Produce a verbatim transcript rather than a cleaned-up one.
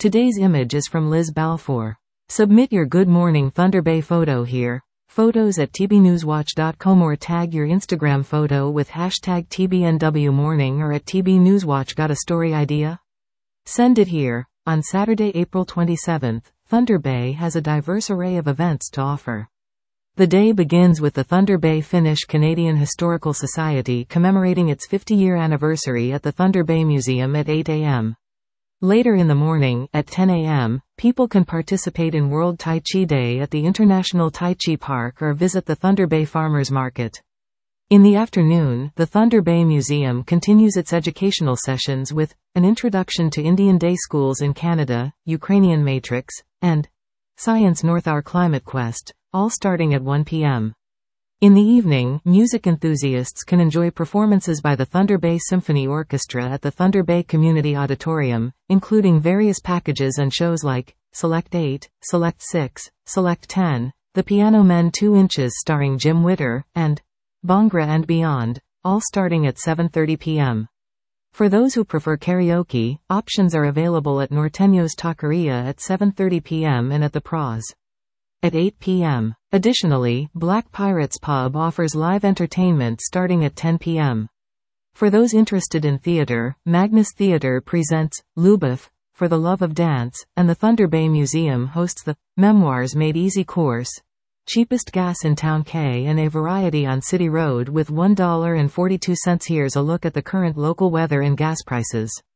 Today's image is from Liz Balfour. Submit your Good Morning Thunder Bay photo here. Photos at t b newswatch dot com or tag your Instagram photo with hashtag T B N W morning or at T B Newswatch. Got a story idea? Send it here. On Saturday, April twenty-seventh, Thunder Bay has a diverse array of events to offer. The day begins with the Thunder Bay Finnish-Canadian Historical Society commemorating its fifty-year anniversary at the Thunder Bay Museum at eight a m Later in the morning, at ten a m, people can participate in World Tai Chi Day at the International Tai Chi Park or visit the Thunder Bay Farmers Market. In the afternoon, the Thunder Bay Museum continues its educational sessions with an introduction to Indian Day Schools in Canada, Ukrainian Matrix, and Science North Our Climate Quest, all starting at one p m In the evening, music enthusiasts can enjoy performances by the Thunder Bay Symphony Orchestra at the Thunder Bay Community Auditorium, including various packages and shows like Select eight, Select six, Select ten, The Piano Men two inches starring Jim Witter, and Bhangra and Beyond, all starting at seven thirty p m For those who prefer karaoke, options are available at Norteños Taqueria at seven thirty p m and at the Praz at eight p m Additionally, Black Pirates Pub offers live entertainment starting at ten p m For those interested in theater, Magnus Theater presents Lubov, For the Love of Dance, and the Thunder Bay Museum hosts the Memoirs Made Easy course, cheapest gas in Town K and a variety on City Road with one dollar and forty-two cents. Here's a look at the current local weather and gas prices.